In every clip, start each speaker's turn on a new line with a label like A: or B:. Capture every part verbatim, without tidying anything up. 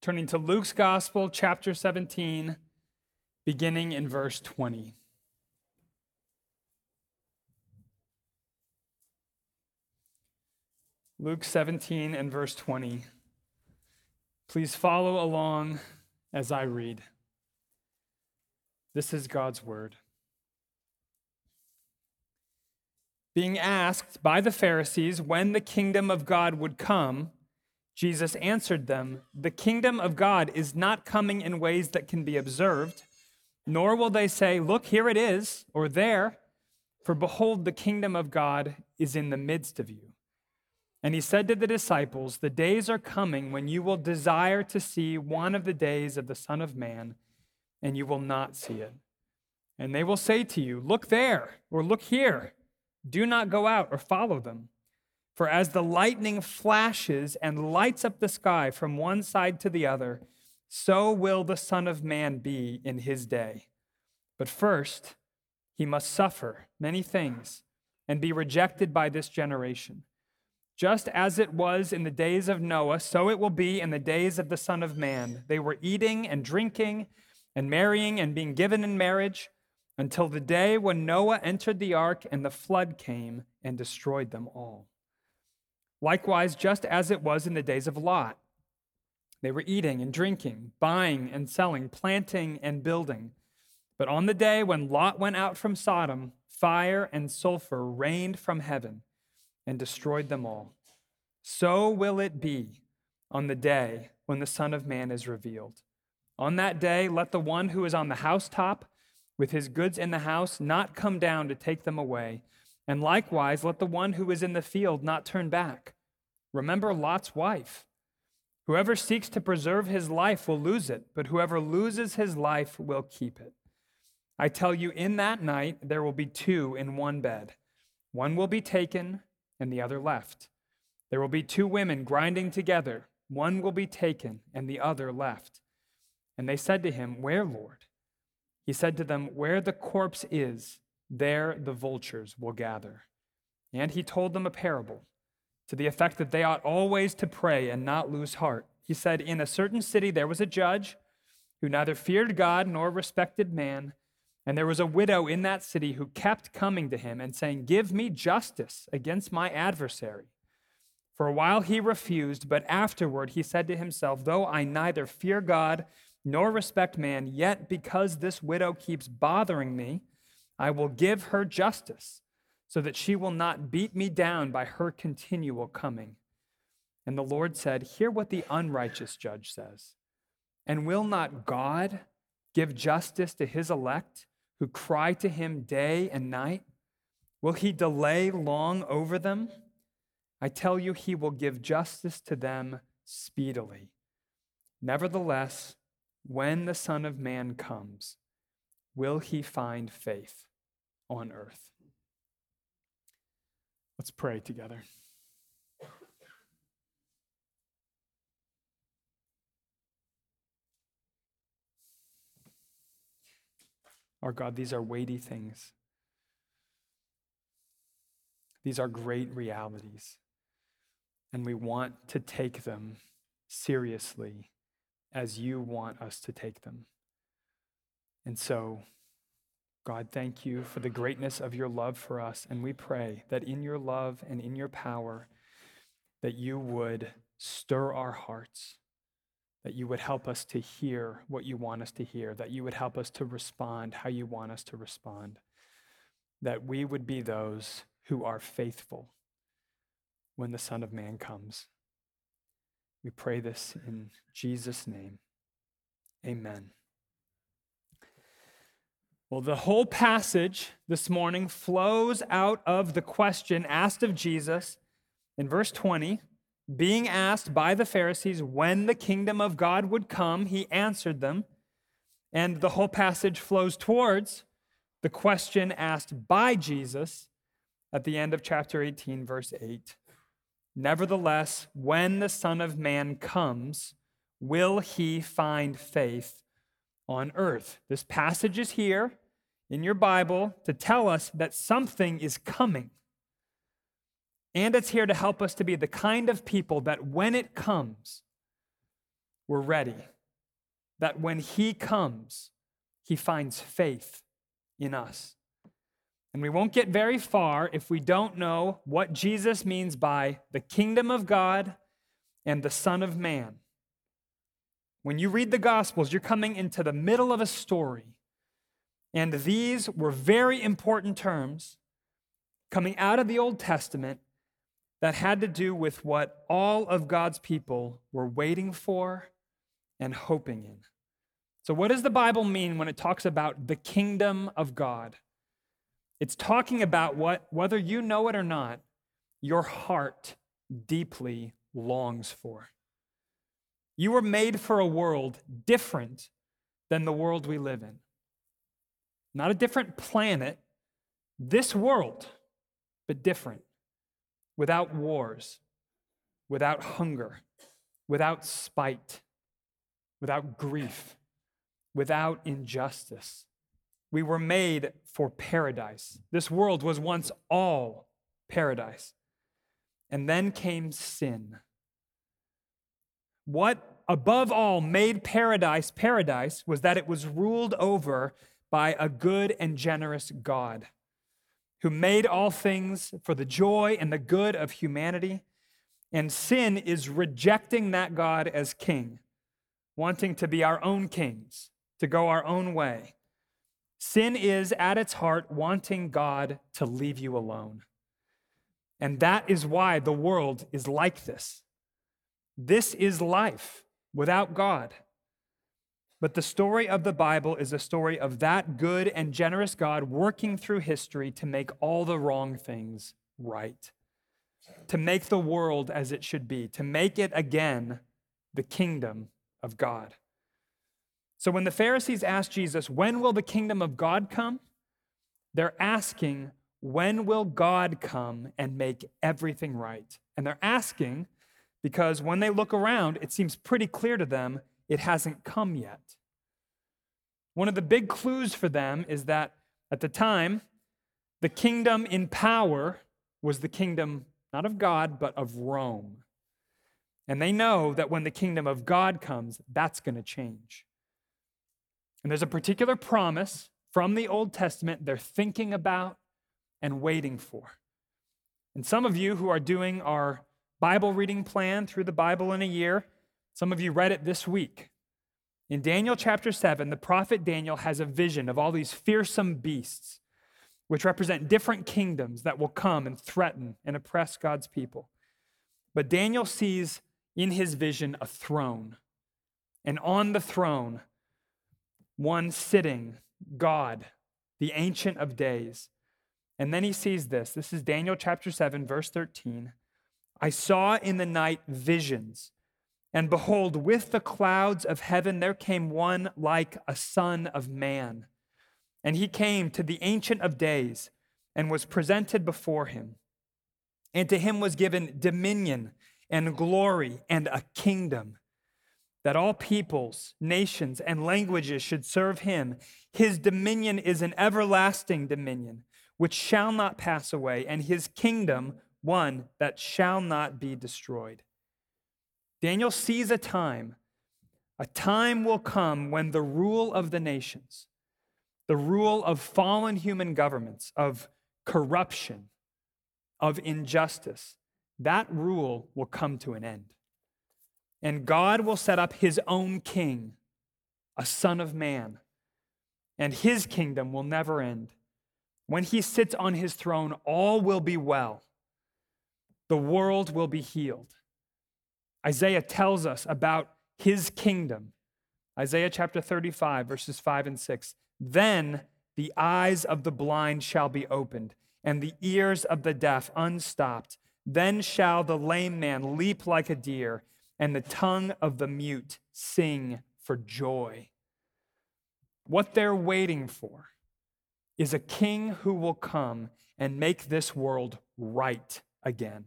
A: Turning to Luke's Gospel, chapter seventeen, beginning in verse twenty. Luke seventeen and verse twenty. Please follow along as I read. This is God's word. Being asked by the Pharisees when the kingdom of God would come, Jesus answered them, "The kingdom of God is not coming in ways that can be observed, nor will they say, 'Look, here it is,' or 'there,' for behold, the kingdom of God is in the midst of you." And he said to the disciples, "The days are coming when you will desire to see one of the days of the Son of Man, and you will not see it. And they will say to you, 'Look there,' or 'Look here.' Do not go out or follow them. For as the lightning flashes and lights up the sky from one side to the other, so will the Son of Man be in his day. But first, he must suffer many things and be rejected by this generation. Just as it was in the days of Noah, so it will be in the days of the Son of Man. They were eating and drinking and marrying and being given in marriage until the day when Noah entered the ark and the flood came and destroyed them all. Likewise, just as it was in the days of Lot, they were eating and drinking, buying and selling, planting and building. But on the day when Lot went out from Sodom, fire and sulfur rained from heaven and destroyed them all. So will it be on the day when the Son of Man is revealed. On that day, let the one who is on the housetop with his goods in the house not come down to take them away. And likewise, let the one who is in the field not turn back. Remember Lot's wife. Whoever seeks to preserve his life will lose it, but whoever loses his life will keep it. I tell you, in that night there will be two in one bed. One will be taken and the other left. There will be two women grinding together. One will be taken and the other left." And they said to him, "Where, Lord?" He said to them, "Where the corpse is, there the vultures will gather." And he told them a parable to the effect that they ought always to pray and not lose heart. He said, "In a certain city there was a judge who neither feared God nor respected man. And there was a widow in that city who kept coming to him and saying, 'Give me justice against my adversary.' For a while he refused, but afterward he said to himself, 'Though I neither fear God nor respect man, yet because this widow keeps bothering me, I will give her justice, so that she will not beat me down by her continual coming.' And the Lord said, 'Hear what the unrighteous judge says. And will not God give justice to his elect, who cry to him day and night? Will he delay long over them? I tell you, he will give justice to them speedily. Nevertheless, when the Son of Man comes, will he find faith on earth?" Let's pray together. Our God, these are weighty things. These are great realities, and we want to take them seriously as you want us to take them. And so, God, thank you for the greatness of your love for us, and we pray that in your love and in your power, that you would stir our hearts, that you would help us to hear what you want us to hear, that you would help us to respond how you want us to respond, that we would be those who are faithful when the Son of Man comes. We pray this in Jesus' name. Amen. Well, the whole passage this morning flows out of the question asked of Jesus in verse twenty. Being asked by the Pharisees when the kingdom of God would come, he answered them. And the whole passage flows towards the question asked by Jesus at the end of chapter eighteen, verse eight. Nevertheless, when the Son of Man comes, will he find faith on earth? This passage is here in your Bible to tell us that something is coming. And it's here to help us to be the kind of people that when it comes, we're ready. That when he comes, he finds faith in us. And we won't get very far if we don't know what Jesus means by the kingdom of God and the Son of Man. When you read the Gospels, you're coming into the middle of a story. And these were very important terms coming out of the Old Testament that had to do with what all of God's people were waiting for and hoping in. So what does the Bible mean when it talks about the kingdom of God? It's talking about what, whether you know it or not, your heart deeply longs for. You were made for a world different than the world we live in. Not a different planet, this world, but different. Without wars, without hunger, without spite, without grief, without injustice. We were made for paradise. This world was once all paradise. And then came sin. What, above all, made paradise paradise was that it was ruled over by a good and generous God who made all things for the joy and the good of humanity. And sin is rejecting that God as king, wanting to be our own kings, to go our own way. Sin is, at its heart, wanting God to leave you alone. And that is why the world is like this. This is life without God. But the story of the Bible is a story of that good and generous God working through history to make all the wrong things right, to make the world as it should be, to make it again the kingdom of God. So when the Pharisees asked Jesus, when will the kingdom of God come? They're asking, when will God come and make everything right? And they're asking because when they look around, it seems pretty clear to them it hasn't come yet. One of the big clues for them is that at the time, the kingdom in power was the kingdom not of God, but of Rome. And they know that when the kingdom of God comes, that's going to change. And there's a particular promise from the Old Testament they're thinking about and waiting for. And some of you who are doing our Bible reading plan through the Bible in a year, some of you read it this week. In Daniel chapter seven, the prophet Daniel has a vision of all these fearsome beasts, which represent different kingdoms that will come and threaten and oppress God's people. But Daniel sees in his vision a throne, and on the throne, one sitting, God, the Ancient of Days. And then he sees this. This is Daniel chapter seven, verse thirteen. I saw in the night visions, and behold, with the clouds of heaven there came one like a son of man. And he came to the Ancient of Days and was presented before him. And to him was given dominion and glory and a kingdom, that all peoples, nations, and languages should serve him. His dominion is an everlasting dominion, which shall not pass away, and his kingdom one that shall not be destroyed. Daniel sees a time, a time will come when the rule of the nations, the rule of fallen human governments, of corruption, of injustice, that rule will come to an end. And God will set up his own king, a son of man, and his kingdom will never end. When he sits on his throne, all will be well. The world will be healed. Isaiah tells us about his kingdom. Isaiah chapter thirty-five, verses five and six. Then the eyes of the blind shall be opened, and the ears of the deaf unstopped. Then shall the lame man leap like a deer, and the tongue of the mute sing for joy. What they're waiting for is a king who will come and make this world right again.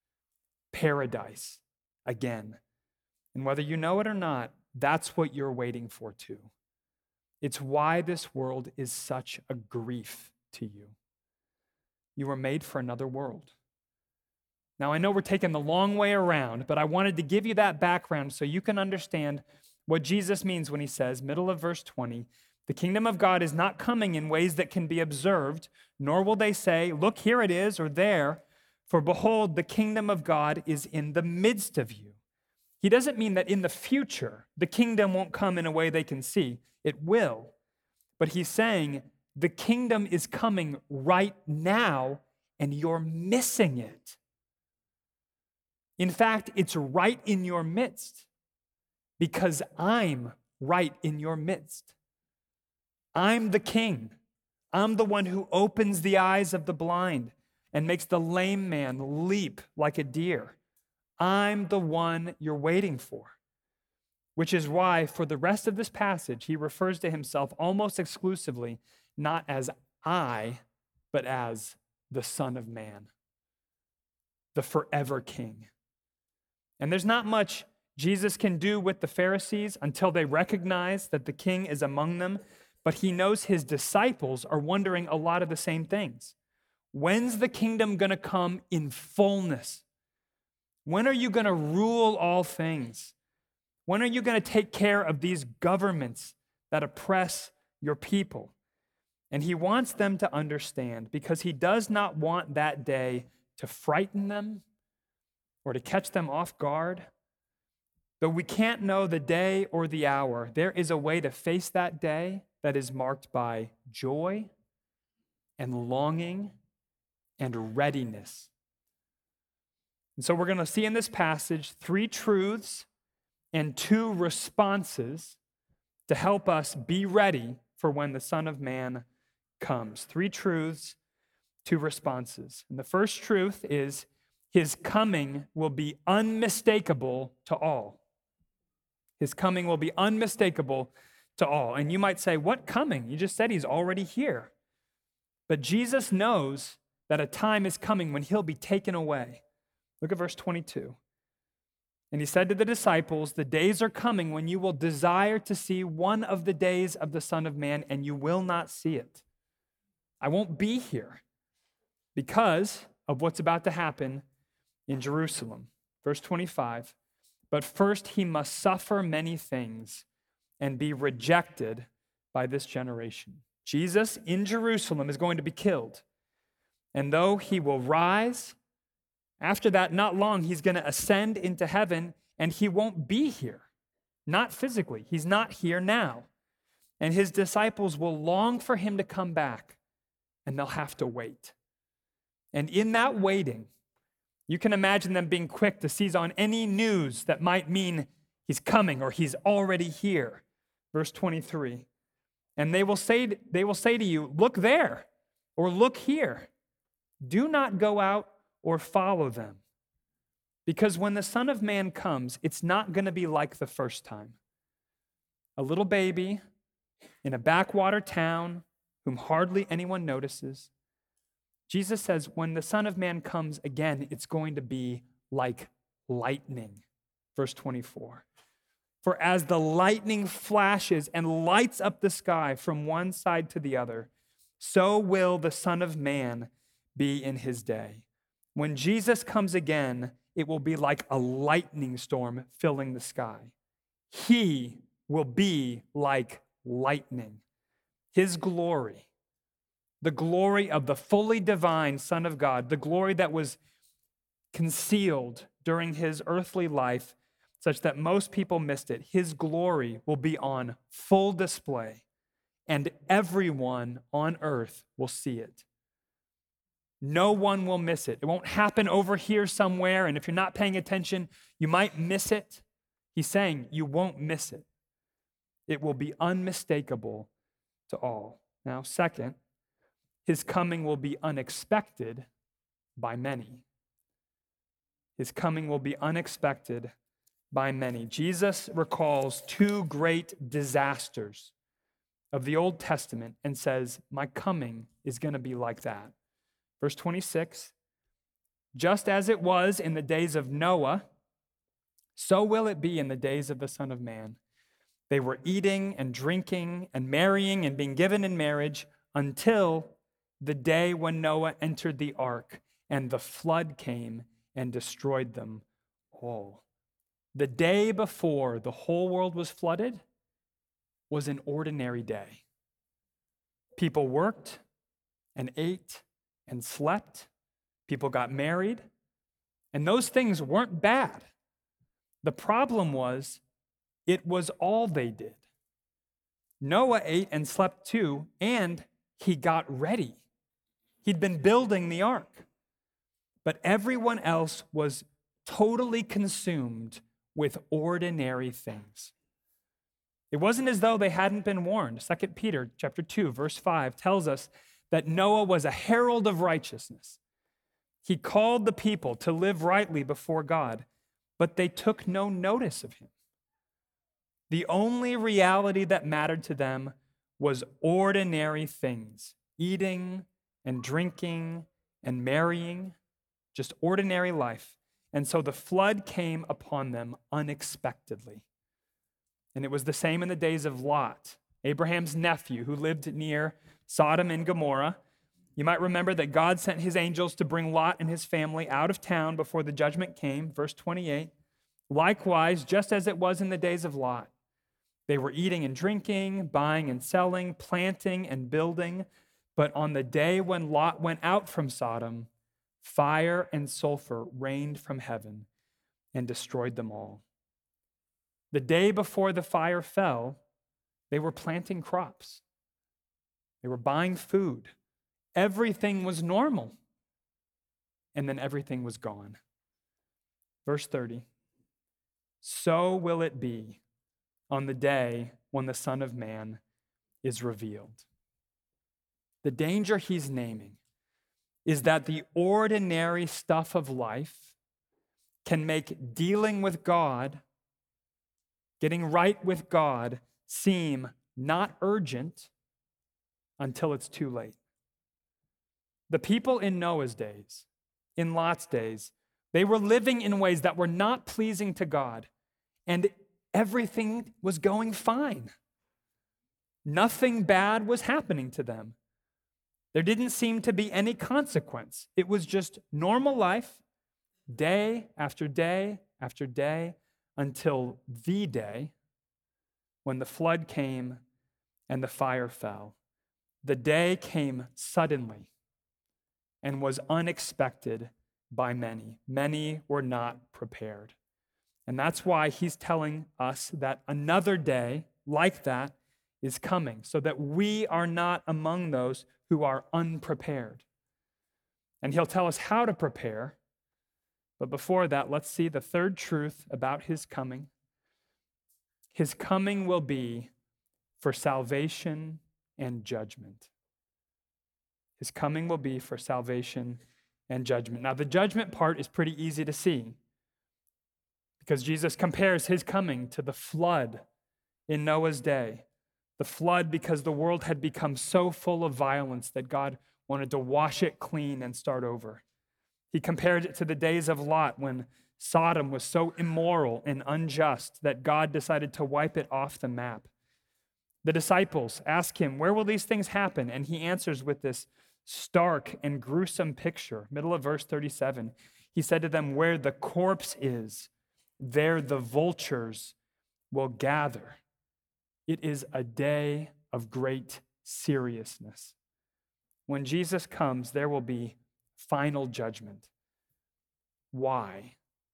A: Paradise again. And whether you know it or not, that's what you're waiting for too. It's why this world is such a grief to you. You were made for another world. Now, I know we're taking the long way around, but I wanted to give you that background so you can understand what Jesus means when he says, middle of verse twenty, the kingdom of God is not coming in ways that can be observed, nor will they say, look, here it is, or there, for behold, the kingdom of God is in the midst of you. He doesn't mean that in the future, the kingdom won't come in a way they can see. It will. But he's saying the kingdom is coming right now, and you're missing it. In fact, it's right in your midst because I'm right in your midst. I'm the king. I'm the one who opens the eyes of the blind and makes the lame man leap like a deer. I'm the one you're waiting for, which is why for the rest of this passage, he refers to himself almost exclusively, not as I, but as the Son of Man, the forever king. And there's not much Jesus can do with the Pharisees until they recognize that the king is among them, but he knows his disciples are wondering a lot of the same things. When's the kingdom going to come in fullness? When are you going to rule all things? When are you going to take care of these governments that oppress your people? And he wants them to understand because he does not want that day to frighten them or to catch them off guard. Though we can't know the day or the hour, there is a way to face that day that is marked by joy and longing and readiness. And so we're going to see in this passage three truths and two responses to help us be ready for when the Son of Man comes. Three truths, two responses. And the first truth is his coming will be unmistakable to all. His coming will be unmistakable to all. And you might say, what coming? You just said he's already here. But Jesus knows that a time is coming when he'll be taken away. Look at verse twenty-two. And he said to the disciples, the days are coming when you will desire to see one of the days of the Son of Man, and you will not see it. I won't be here because of what's about to happen in Jerusalem. Verse twenty-five, but first he must suffer many things and be rejected by this generation. Jesus in Jerusalem is going to be killed. And though he will rise, after that, not long, he's going to ascend into heaven, and he won't be here. Not physically. He's not here now. And his disciples will long for him to come back, and they'll have to wait. And in that waiting, you can imagine them being quick to seize on any news that might mean he's coming or he's already here. Verse twenty-three, and they will say, they will say to you, look there, or look here. Do not go out or follow them. Because when the Son of Man comes, it's not going to be like the first time. A little baby in a backwater town whom hardly anyone notices. Jesus says, when the Son of Man comes again, it's going to be like lightning. Verse twenty-four. For as the lightning flashes and lights up the sky from one side to the other, so will the Son of Man be in his day. When Jesus comes again, it will be like a lightning storm filling the sky. He will be like lightning. His glory, the glory of the fully divine Son of God, the glory that was concealed during his earthly life, such that most people missed it. His glory will be on full display, and everyone on earth will see it. No one will miss it. It won't happen over here somewhere, and if you're not paying attention, you might miss it. He's saying you won't miss it. It will be unmistakable to all. Now, second, his coming will be unexpected by many. His coming will be unexpected by many. Jesus recalls two great disasters of the Old Testament and says, my coming is going to be like that. Verse twenty-six, just as it was in the days of Noah, so will it be in the days of the Son of Man. They were eating and drinking and marrying and being given in marriage until the day when Noah entered the ark and the flood came and destroyed them all. The day before the whole world was flooded was an ordinary day. People worked and ate and slept. People got married. And those things weren't bad. The problem was, it was all they did. Noah ate and slept too, and he got ready. He'd been building the ark. But everyone else was totally consumed with ordinary things. It wasn't as though they hadn't been warned. Second Peter chapter two, verse five tells us that Noah was a herald of righteousness. He called the people to live rightly before God, but they took no notice of him. The only reality that mattered to them was ordinary things, eating and drinking and marrying, just ordinary life. And so the flood came upon them unexpectedly. And it was the same in the days of Lot, Abraham's nephew, who lived near Sodom and Gomorrah. You might remember that God sent his angels to bring Lot and his family out of town before the judgment came, verse twenty-eight. Likewise, just as it was in the days of Lot, they were eating and drinking, buying and selling, planting and building. But on the day when Lot went out from Sodom, fire and sulfur rained from heaven and destroyed them all. The day before the fire fell, they were planting crops. They were buying food. Everything was normal. And then everything was gone. Verse thirty, so will it be on the day when the Son of Man is revealed. The danger he's naming is that the ordinary stuff of life can make dealing with God, getting right with God, seem not urgent until it's too late. The people in Noah's days, in Lot's days, they were living in ways that were not pleasing to God, and everything was going fine. Nothing bad was happening to them. There didn't seem to be any consequence. It was just normal life, day after day after day, until the day when the flood came and the fire fell. The day came suddenly and was unexpected by many. Many were not prepared. And that's why he's telling us that another day like that is coming, so that we are not among those who are unprepared. And he'll tell us how to prepare. But before that, let's see the third truth about his coming. His coming will be for salvation and judgment. His coming will be for salvation and judgment. Now, the judgment part is pretty easy to see because Jesus compares his coming to the flood in Noah's day. The flood because the world had become so full of violence that God wanted to wash it clean and start over. He compared it to the days of Lot when Sodom was so immoral and unjust that God decided to wipe it off the map. The disciples ask him, where will these things happen? And he answers with this stark and gruesome picture. Middle of verse thirty-seven. He said to them, where the corpse is, there the vultures will gather. It is a day of great seriousness. When Jesus comes, there will be final judgment. Why?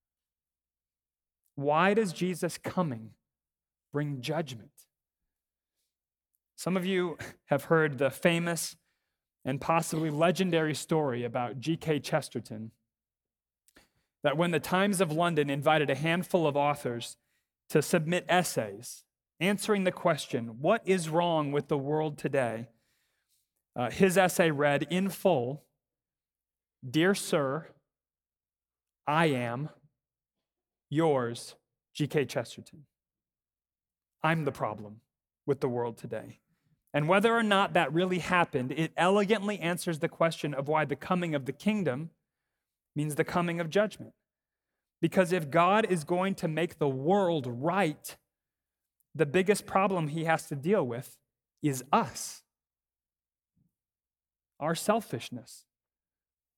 A: Why does Jesus coming bring judgment? Some of you have heard the famous and possibly legendary story about G K Chesterton, that when the Times of London invited a handful of authors to submit essays answering the question, what is wrong with the world today? Uh, his essay read in full, Dear Sir, I am yours, G K Chesterton. I'm the problem with the world today. And whether or not that really happened, it elegantly answers the question of why the coming of the kingdom means the coming of judgment. Because if God is going to make the world right, the biggest problem he has to deal with is us, our selfishness,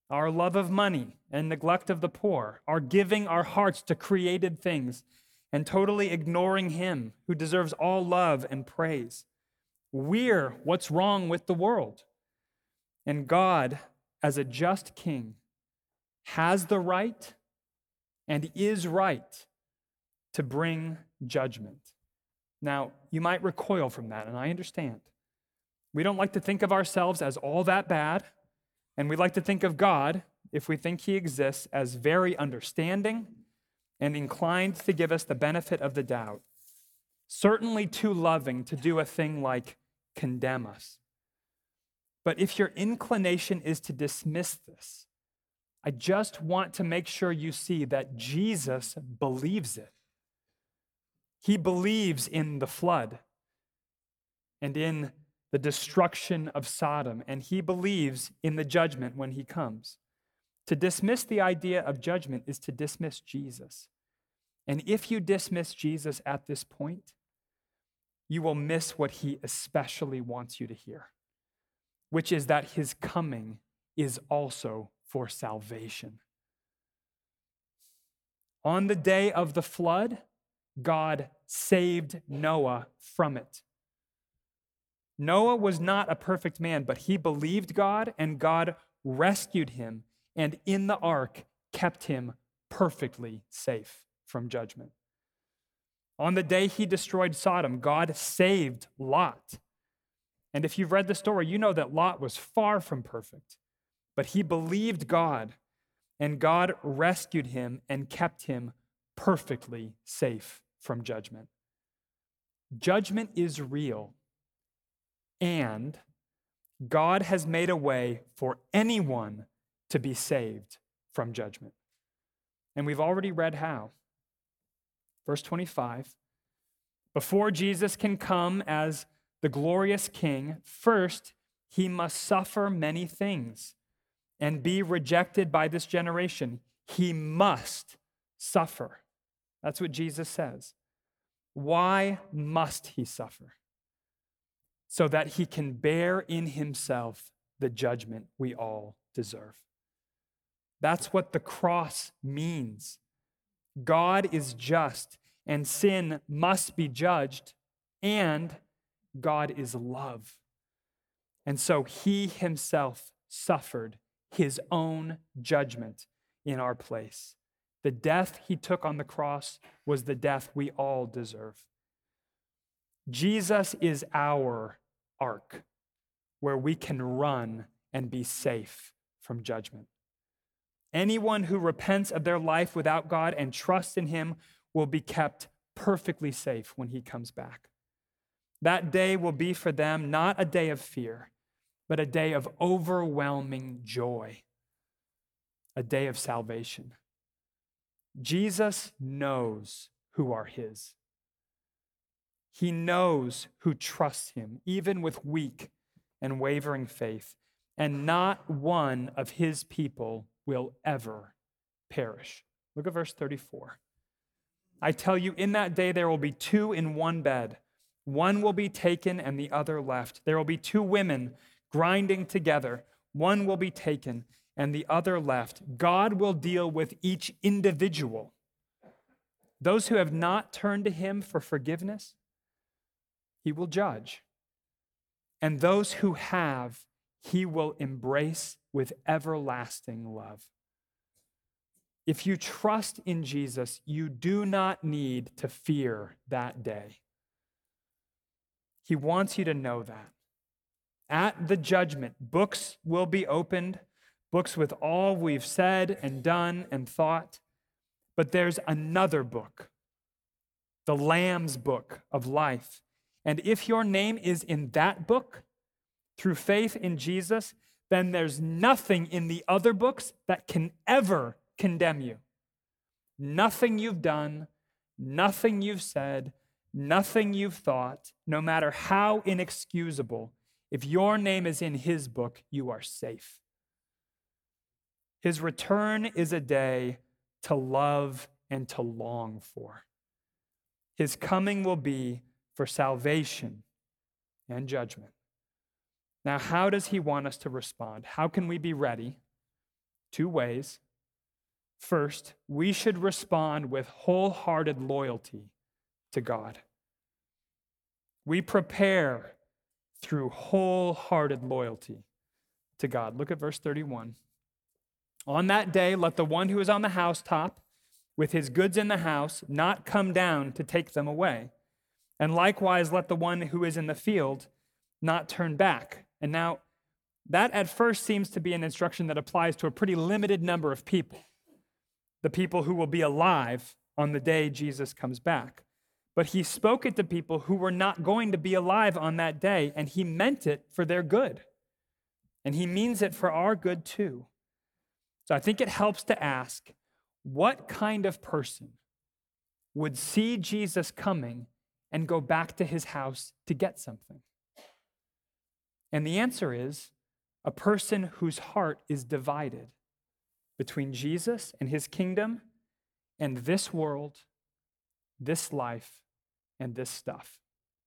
A: our love of money and neglect of the poor, our giving our hearts to created things, and totally ignoring Him who deserves all love and praise. We're what's wrong with the world. And God, as a just king, has the right and is right to bring judgment. Now, you might recoil from that, and I understand. We don't like to think of ourselves as all that bad, and we like to think of God, if we think He exists, as very understanding and inclined to give us the benefit of the doubt. Certainly too loving to do a thing like condemn us. But if your inclination is to dismiss this, I just want to make sure you see that Jesus believes it. He believes in the flood and in the destruction of Sodom, and He believes in the judgment when He comes. To dismiss the idea of judgment is to dismiss Jesus. And if you dismiss Jesus at this point, you will miss what He especially wants you to hear, which is that His coming is also for salvation. On the day of the flood, God saved Noah from it. Noah was not a perfect man, but he believed God, and God rescued him, and in the ark kept him perfectly safe from judgment. On the day He destroyed Sodom, God saved Lot. And if you've read the story, you know that Lot was far from perfect, but he believed God, and God rescued him and kept him perfectly safe from judgment. Judgment is real, and God has made a way for anyone to be saved from judgment. And we've already read how. Verse twenty-five, before Jesus can come as the glorious King, first He must suffer many things and be rejected by this generation. He must suffer. That's what Jesus says. Why must He suffer? So that He can bear in Himself the judgment we all deserve. That's what the cross means. God is just, and sin must be judged, and God is love. And so He Himself suffered His own judgment in our place. The death He took on the cross was the death we all deserve. Jesus is our ark, where we can run and be safe from judgment. Anyone who repents of their life without God and trusts in Him will be kept perfectly safe when He comes back. That day will be for them not a day of fear, but a day of overwhelming joy, a day of salvation. Jesus knows who are His. He knows who trusts Him, even with weak and wavering faith, and not one of His people will ever perish. Look at verse thirty-four. I tell you, in that day there will be two in one bed. One will be taken and the other left. There will be two women grinding together. One will be taken and the other left. God will deal with each individual. Those who have not turned to Him for forgiveness, He will judge. And those who have, He will embrace with everlasting love. If you trust in Jesus, you do not need to fear that day. He wants you to know that. At the judgment, books will be opened, books with all we've said and done and thought. But there's another book, the Lamb's book of life. And if your name is in that book, through faith in Jesus, then there's nothing in the other books that can ever condemn you. Nothing you've done, nothing you've said, nothing you've thought, no matter how inexcusable, if your name is in His book, you are safe. His return is a day to love and to long for. His coming will be for salvation and judgment. Now, how does He want us to respond? How can we be ready? two ways. First, we should respond with wholehearted loyalty to God. We prepare through wholehearted loyalty to God. Look at verse thirty-one. On that day, let the one who is on the housetop with his goods in the house not come down to take them away. And likewise, let the one who is in the field not turn back. And now, that at first seems to be an instruction that applies to a pretty limited number of people, the people who will be alive on the day Jesus comes back. But he spoke it to people who were not going to be alive on that day, and he meant it for their good. And he means it for our good too. So I think it helps to ask, what kind of person would see Jesus coming and go back to his house to get something? And the answer is a person whose heart is divided between Jesus and his kingdom and this world, this life, and this stuff.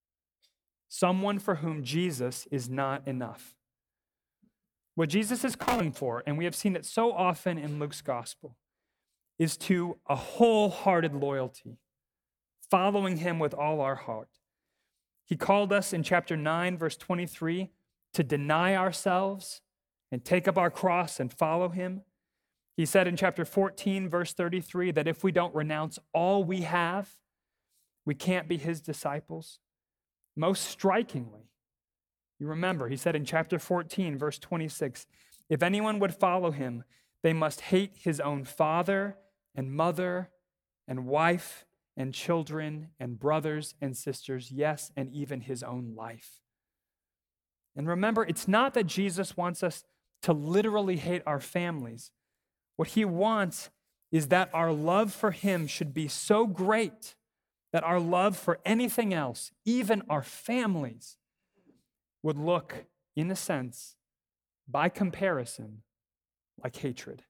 A: Someone for whom Jesus is not enough. What Jesus is calling for, and we have seen it so often in Luke's gospel, is to a wholehearted loyalty, following him with all our heart. He called us in chapter nine, verse twenty-three, to deny ourselves and take up our cross and follow him. He said in chapter fourteen, verse thirty-three, that if we don't renounce all we have, we can't be his disciples. Most strikingly, you remember, he said in chapter fourteen, verse twenty-six, if anyone would follow him, they must hate his own father and mother and wife and children and brothers and sisters, yes, and even his own life. And remember, it's not that Jesus wants us to literally hate our families. What he wants is that our love for him should be so great that our love for anything else, even our families, would look, in a sense, by comparison, like hatred.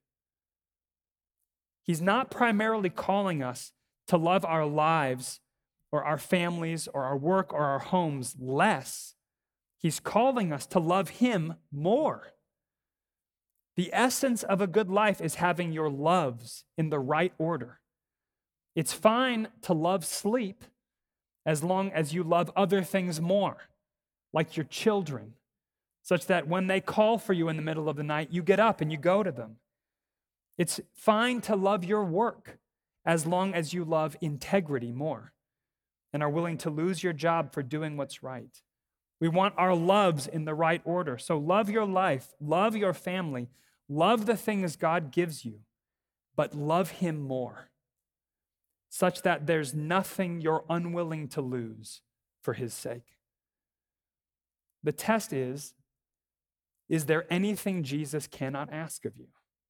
A: He's not primarily calling us to love our lives or our families or our work or our homes less. He's calling us to love him more. The essence of a good life is having your loves in the right order. It's fine to love sleep as long as you love other things more, like your children, such that when they call for you in the middle of the night, you get up and you go to them. It's fine to love your work as long as you love integrity more and are willing to lose your job for doing what's right. We want our loves in the right order. So love your life, love your family, love the things God gives you, but love him more, such that there's nothing you're unwilling to lose for his sake. The test is, is there anything Jesus cannot ask of you?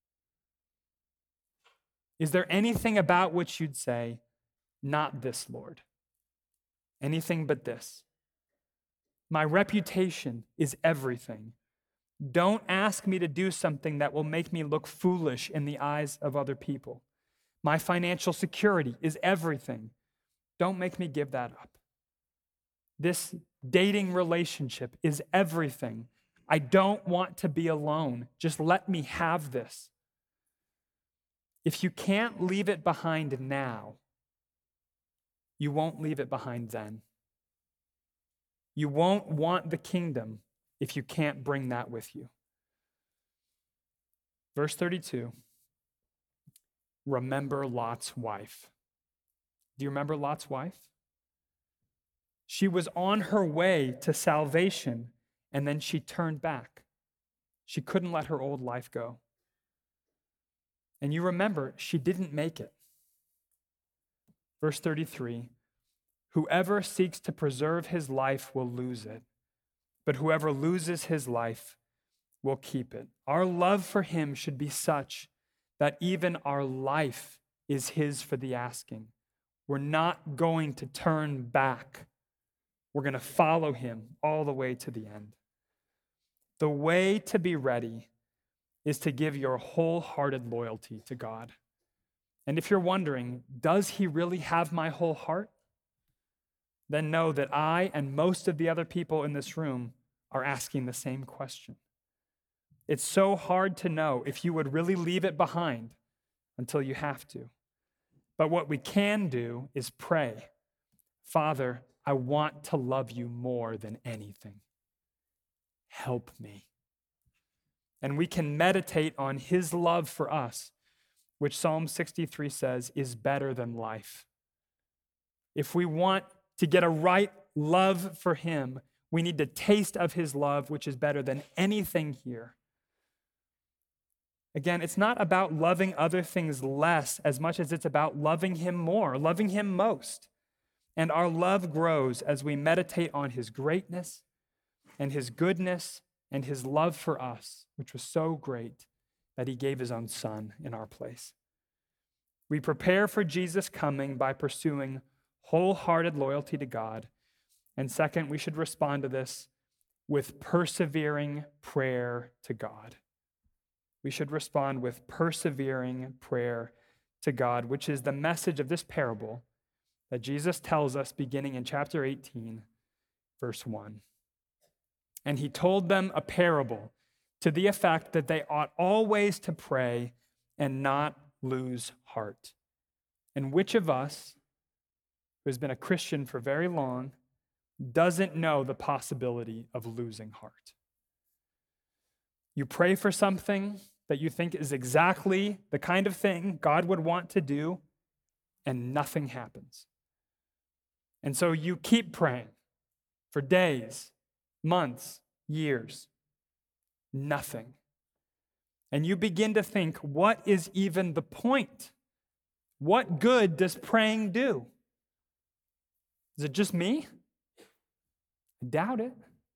A: Is there anything about which you'd say, not this, Lord? Anything but this? My reputation is everything. Don't ask me to do something that will make me look foolish in the eyes of other people. My financial security is everything. Don't make me give that up. This dating relationship is everything. I don't want to be alone. Just let me have this. If you can't leave it behind now, you won't leave it behind then. You won't want the kingdom if you can't bring that with you. Verse thirty-two, remember Lot's wife. Do you remember Lot's wife? She was on her way to salvation, and then she turned back. She couldn't let her old life go. And you remember, she didn't make it. Verse thirty-three, whoever seeks to preserve his life will lose it, but whoever loses his life will keep it. Our love for him should be such that even our life is his for the asking. We're not going to turn back. We're going to follow him all the way to the end. The way to be ready is to give your wholehearted loyalty to God. And if you're wondering, does he really have my whole heart? Then know that I and most of the other people in this room are asking the same question. It's so hard to know if you would really leave it behind until you have to. But what we can do is pray, Father, I want to love you more than anything. Help me. And we can meditate on his love for us, which Psalm sixty-three says is better than life. If we want to get a right love for him, we need to taste of his love, which is better than anything here. Again, it's not about loving other things less as much as it's about loving him more, loving him most. And our love grows as we meditate on his greatness and his goodness and his love for us, which was so great that he gave his own son in our place. We prepare for Jesus' coming by pursuing wholehearted loyalty to God. And second, we should respond to this with persevering prayer to God. We should respond with persevering prayer to God, which is the message of this parable that Jesus tells us beginning in chapter eighteen, verse one. And he told them a parable to the effect that they ought always to pray and not lose heart. And which of us, who has been a Christian for very long, doesn't know the possibility of losing heart? You pray for something that you think is exactly the kind of thing God would want to do, and nothing happens. And so you keep praying for days, months, years, nothing. And you begin to think, what is even the point? What good does praying do? Is it just me? I doubt it.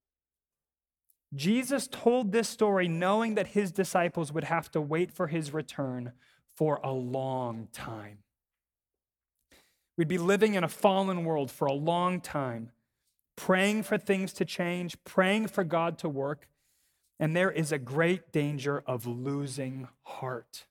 A: Jesus told this story knowing that his disciples would have to wait for his return for a long time. We'd be living in a fallen world for a long time, praying for things to change, praying for God to work, and there is a great danger of losing heart,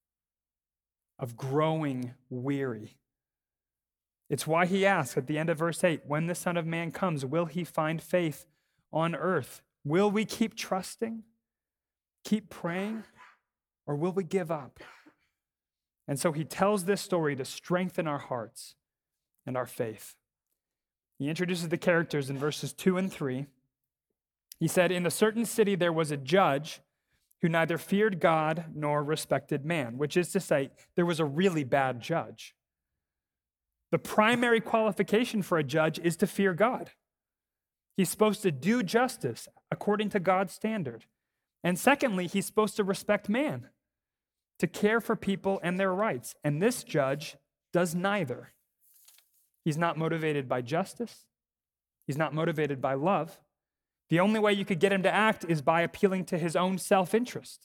A: of growing weary. It's why he asks at the end of verse eight, when the Son of Man comes, will he find faith on earth? Will we keep trusting, keep praying, or will we give up? And so he tells this story to strengthen our hearts and our faith. He introduces the characters in verses two and three. He said, in a certain city there was a judge who neither feared God nor respected man, which is to say, there was a really bad judge. The primary qualification for a judge is to fear God. He's supposed to do justice according to God's standard. And secondly, he's supposed to respect man, to care for people and their rights. And this judge does neither. He's not motivated by justice. He's not motivated by love. The only way you could get him to act is by appealing to his own self-interest.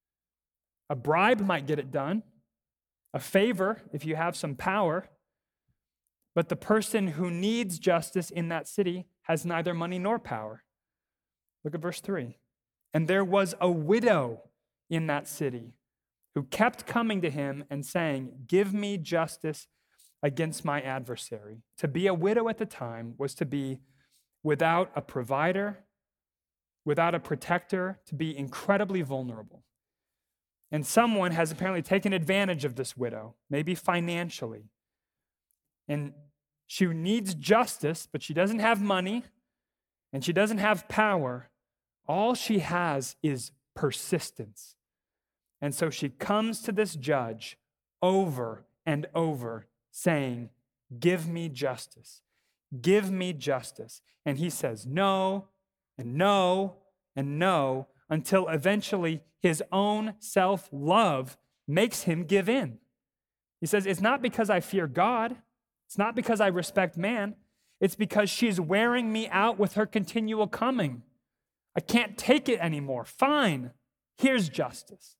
A: A bribe might get it done, a favor if you have some power, but the person who needs justice in that city has neither money nor power. Look at verse three. And there was a widow in that city who kept coming to him and saying, give me justice against my adversary. To be a widow at the time was to be without a provider, without a protector, to be incredibly vulnerable. And someone has apparently taken advantage of this widow, maybe financially. And she needs justice, but she doesn't have money, and she doesn't have power. All she has is persistence. And so she comes to this judge over and over saying, give me justice, give me justice. And he says no, and no, and no, until eventually his own self-love makes him give in. He says, it's not because I fear God, it's not because I respect man, it's because she's wearing me out with her continual coming. I can't take it anymore. Fine, here's justice.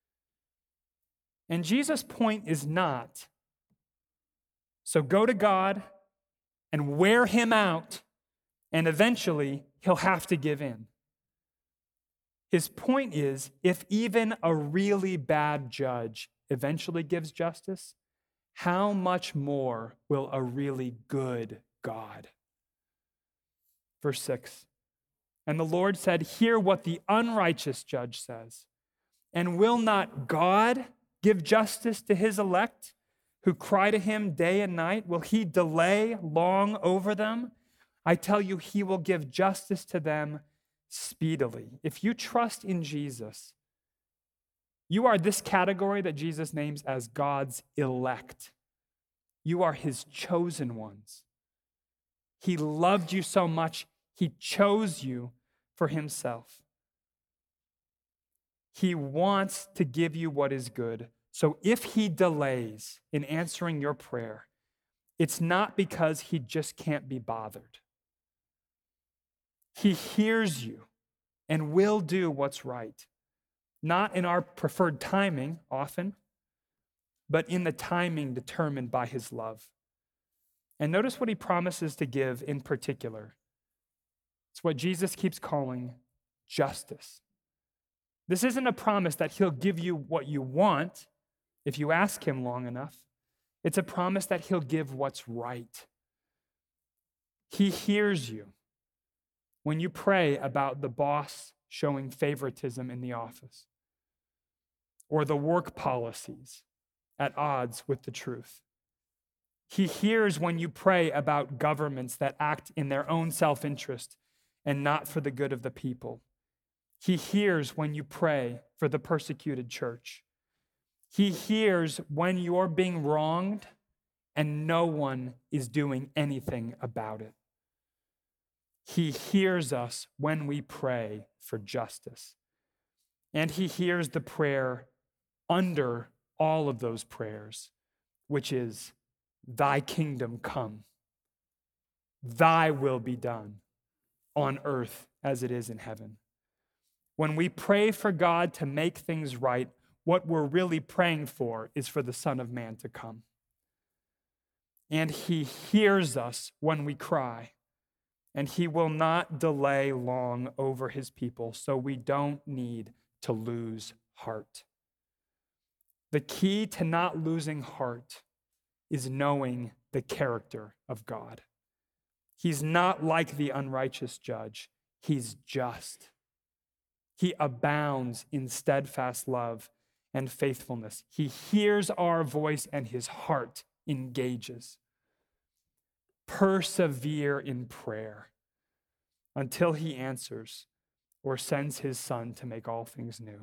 A: And Jesus' point is not, so go to God and wear him out, and eventually he'll have to give in. His point is, if even a really bad judge eventually gives justice, how much more will a really good God? Verse six, And the Lord said, hear what the unrighteous judge says. And will not God give justice to his elect who cry to him day and night? Will he delay long over them? I tell you, he will give justice to them speedily. If you trust in Jesus, you are this category that Jesus names as God's elect. You are his chosen ones. He loved you so much, he chose you for himself. He wants to give you what is good. So if he delays in answering your prayer, it's not because he just can't be bothered. He hears you and will do what's right, not in our preferred timing often, but in the timing determined by his love. And notice what he promises to give in particular. It's what Jesus keeps calling justice. This isn't a promise that he'll give you what you want if you ask him long enough. It's a promise that he'll give what's right. He hears you when you pray about the boss showing favoritism in the office or the work policies at odds with the truth. He hears when you pray about governments that act in their own self-interest and not for the good of the people. He hears when you pray for the persecuted church. He hears when you're being wronged and no one is doing anything about it. He hears us when we pray for justice. And he hears the prayer under all of those prayers, which is, thy kingdom come, thy will be done on earth as it is in heaven. When we pray for God to make things right, what we're really praying for is for the Son of Man to come. And he hears us when we cry, and he will not delay long over his people, so we don't need to lose heart. The key to not losing heart is knowing the character of God. He's not like the unrighteous judge. He's just. He abounds in steadfast love and faithfulness. He hears our voice and his heart engages. Persevere in prayer until he answers or sends his Son to make all things new.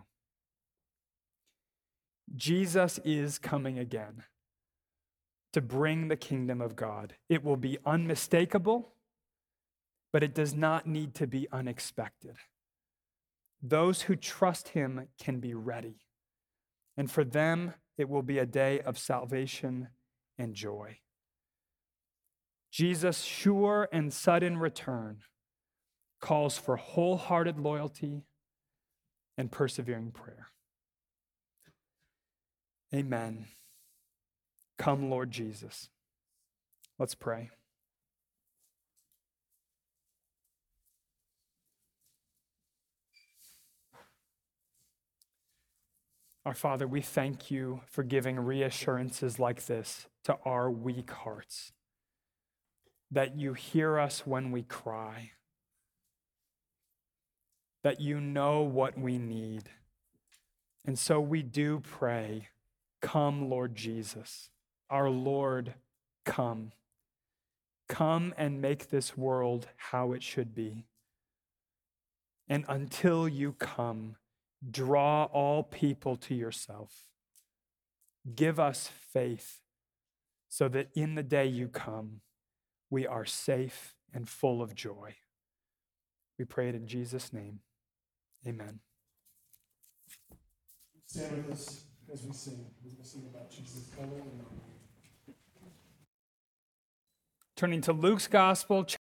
A: Jesus is coming again to bring the kingdom of God. It will be unmistakable, but it does not need to be unexpected. Those who trust him can be ready, and for them, it will be a day of salvation and joy. Jesus' sure and sudden return calls for wholehearted loyalty and persevering prayer. Amen. Come, Lord Jesus. Let's pray. Our Father, we thank you for giving reassurances like this to our weak hearts, that you hear us when we cry, that you know what we need. And so we do pray, come, Lord Jesus, our Lord, come. Come and make this world how it should be. And until you come, draw all people to yourself. Give us faith so that in the day you come, we are safe and full of joy. We pray it in Jesus' name. Amen.
B: Stand with us as we sing. We're going to sing about Jesus coming.
A: Turning to Luke's Gospel,